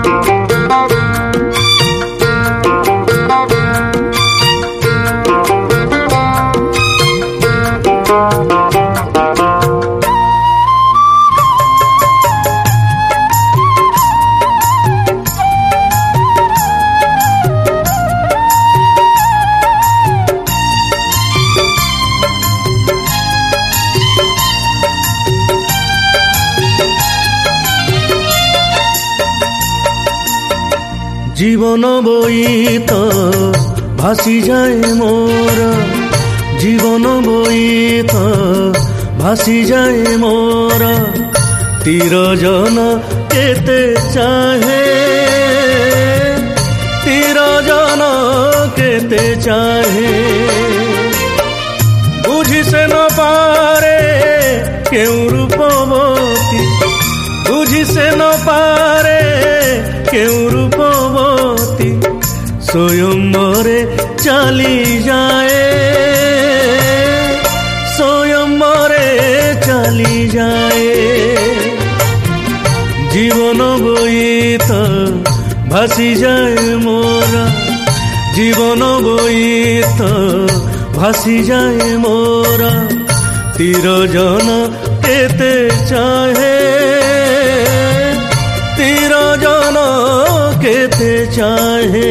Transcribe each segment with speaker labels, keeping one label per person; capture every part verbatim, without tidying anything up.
Speaker 1: জীবন বইত ভাসি যায় মোর, জীবন বইত ভাসি যায় মোর, তীরজন কেতে চাহে, তীরজন কেতে চাহে, বুঝিছে ন পারে কেউ রূপবতী, বুঝিছে ন পারে কেউ রূপবতী, স্বয়ম্বরে চালি যায়, স্বয়ম্বরে চালি যায়। জীবন বইত ভাসি যায় মোরা, জীবন বইত ভাসি যায় মোরা, তীরজন কেতে চাহে, তীরজন কেতে চাহে।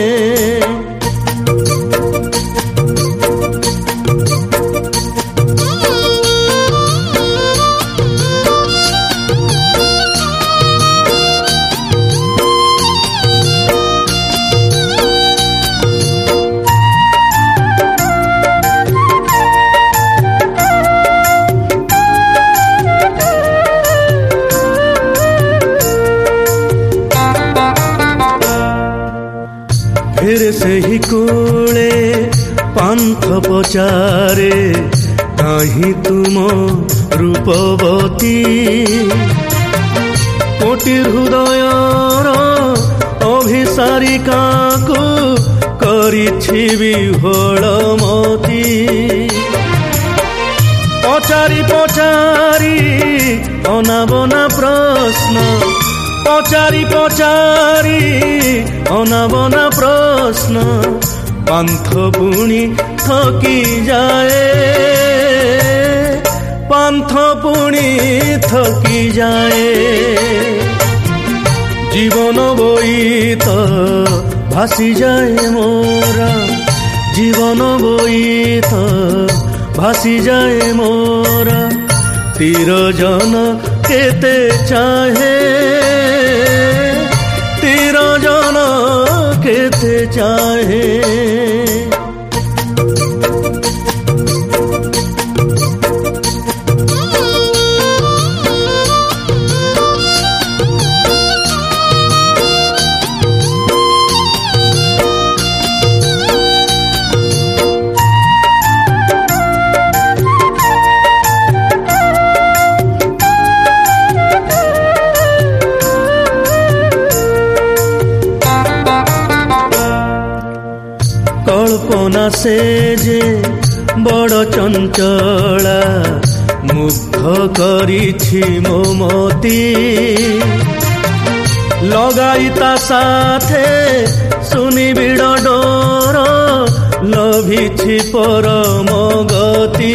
Speaker 1: ফের ସେହି କୂଳେ ପାନ୍ଥ ପଚାରେ, କାହିଁ ତୁମ ରୂପବତୀ, କୋଟି ହୃଦୟର ଅଭିସାରିକାକୁ କରିଛି ବିହ୍ୱଳମତି। ପଚାରି ପଚାରି ଅନାବନା ପ୍ରଶ୍ନ, পচারি পচারি অনাবনা প্রশ্ন, পান্থ পুଣି থকি যায়, পান্থ পুଣି থকি যায়। জীবন বইত ভাসি যায় মোরা, জীবন বইত ভাসি যায় মোরা, তীরজন কেতে চাহে, তীরজন কেতে চাহে। কল্পনা সে যে বড় চঞ্চলা, মুগ্ধ করিছি মো মতি, লগাই তা সাথে সুনিবিড় ডোর, লভিছি পরম গতি।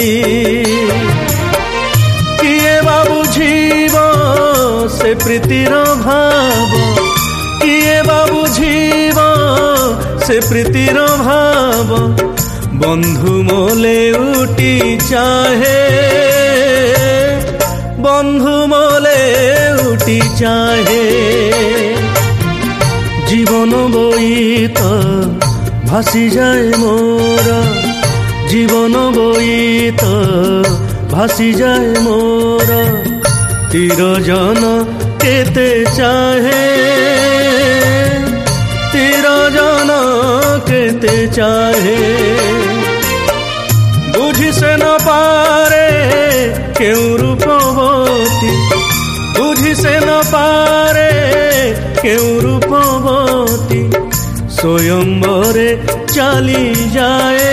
Speaker 1: কিয়ে বা বুঝিব সে প্রীতির ভাব, কিয়ে বা বুঝিব সে প্রীতির ভাব, বন্ধু মোলে উটি চাহে, বন্ধু মোলে উটি চাহে। জীবন বইত ভাসি যায় মোরা, জীবন বইত ভাসি যায় মোরা, তীরজন কেতে চাহে, তীরজন কেতে চাহে। বুঝিছে ন পারে কেউ রূপবতী, বুঝিছে ন পারে কেউ রূপবতী, স্বয়ম্বরে চালি যায়,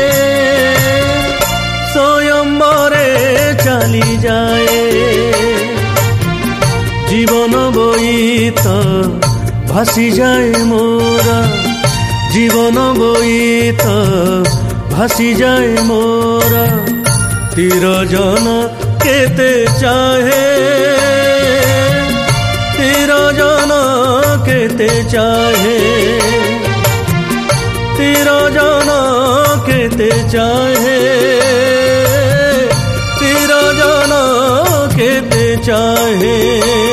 Speaker 1: স্বয়ম্বরে চালি যায়। জীবন বইত ভাসি যায় মোরা জীবন বইত ভাসি যায় মোরা তীর জন কেতে চাহে তীর জন কেতে চাহে তীর জন কেতে চাহে তীর জন কেতে চাহে